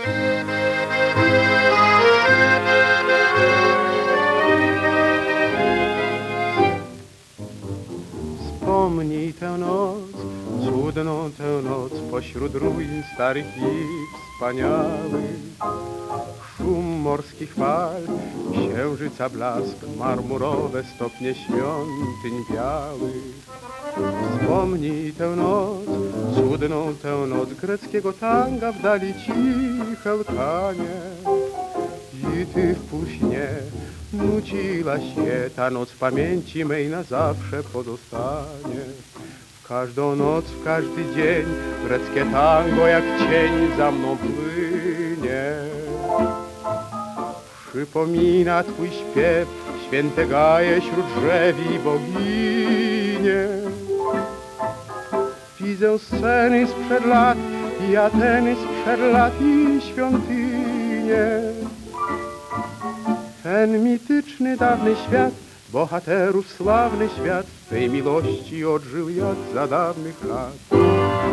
Wspomnij tę noc, cudną tę noc, pośród ruin starych i wspaniałych. Szum morskich fal, księżyca blask, marmurowe stopnie świątyń białych. Wspomnij tę noc, cudną tę noc, greckiego tanga w dali ciche łkanie. I ty w półśnie nuciłaś je, ta noc w pamięci mej na zawsze pozostanie. W każdą noc, w każdy dzień, greckie tango jak cień za mną płynie. Przypomina twój śpiew, święte gaje wśród drzew i boginie. Widzę sceny sprzed lat i Ateny sprzed lat i świątynie. Ten mityczny dawny świat, bohaterów sławny świat, tej miłości odżył jak za dawnych lat.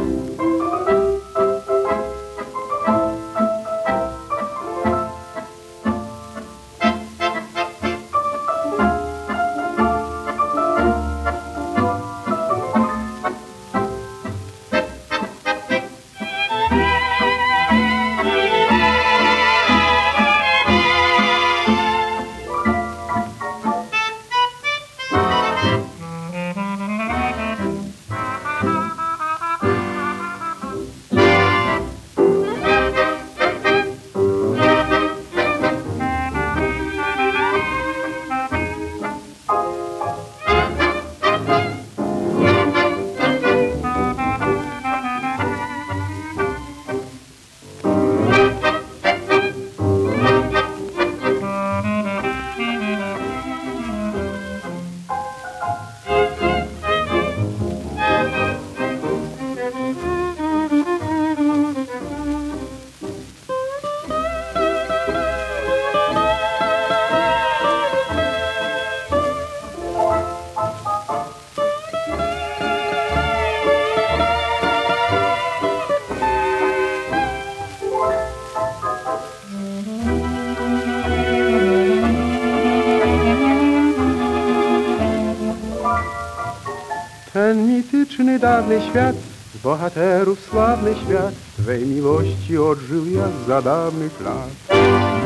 Ten mityczny dawny świat, z bohaterów sławny świat, twej miłości odżył jak za dawnych lat.